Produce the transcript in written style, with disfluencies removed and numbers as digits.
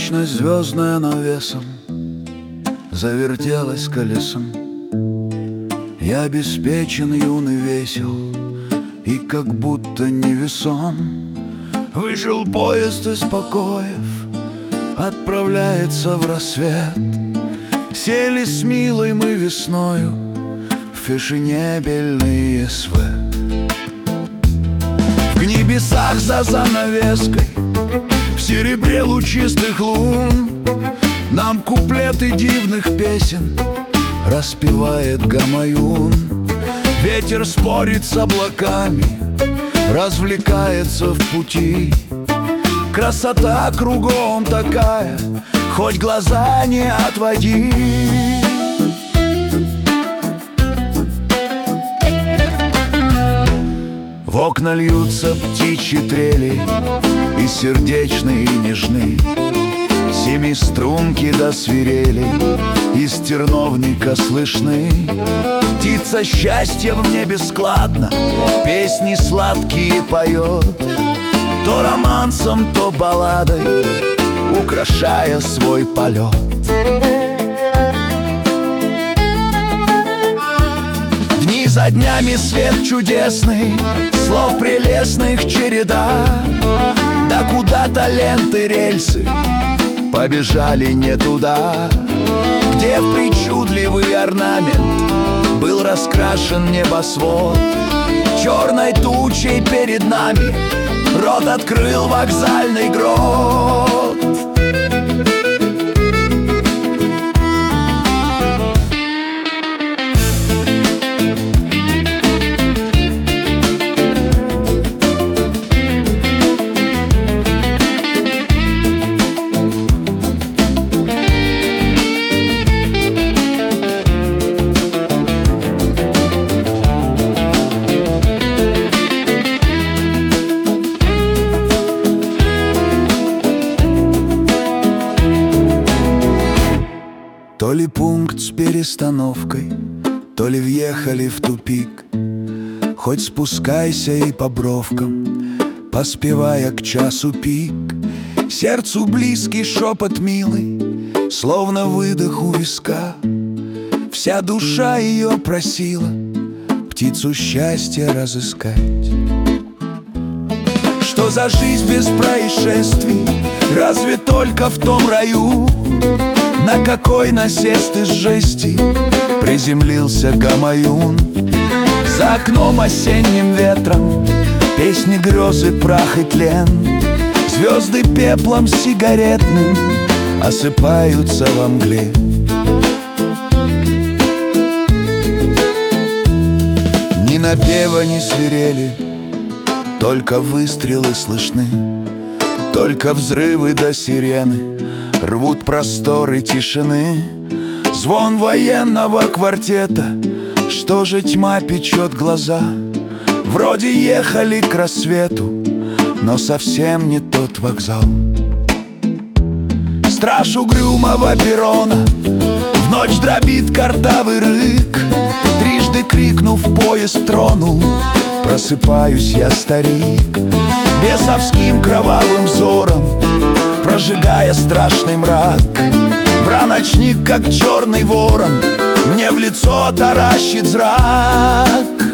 Вечность звездная навесом завертелась колесом. Я обеспечен, юный, весел и как будто невесом. Вышел поезд из покоев, отправляется в рассвет. Сели с милой мы весною в фешенебельный СВ. В небесах за занавеской, в серебре лучистых лун, нам куплеты дивных песен распевает Гамаюн. Ветер спорит с облаками, развлекается в пути. Красота кругом такая, хоть глаза не отводи. В окна льются птичьи трели, и сердечные, и нежны. Семиструнки до свирели из терновника слышны. Птица счастья в небе складно песни сладкие поет, то романсом, то балладой украшая свой полет. Дни за днями свет чудесный, слов прелестных череда. Да куда-то ленты, рельсы побежали не туда, где в причудливый орнамент был раскрашен небосвод. Черной тучей перед нами рот открыл вокзальный грот. То ли пункт с перестановкой, то ли въехали в тупик. Хоть спускайся и по бровкам, поспевая к часу пик. Сердцу близкий шепот милый, словно выдох у виска. Вся душа ее просила птицу счастья разыскать. Что за жизнь без происшествий? Разве только в том раю, на какой насест из жести приземлился Гамаюн. За окном осенним ветром песни, грезы, прах и тлен. Звезды пеплом сигаретным осыпаются во мгле. Ни напева, ни свирели, только выстрелы слышны, только взрывы до сирены рвут просторы тишины. Звон военного квартета, что же тьма печет глаза. Вроде ехали к рассвету, но совсем не тот вокзал. Страж угрюмого перрона в ночь дробит картавый рык. Трижды крикнув, поезд тронул, просыпаюсь я, старик, бесовским кровавым взором прожигая страшный мрак. Враночник, как черный ворон, мне в лицо таращит зрак.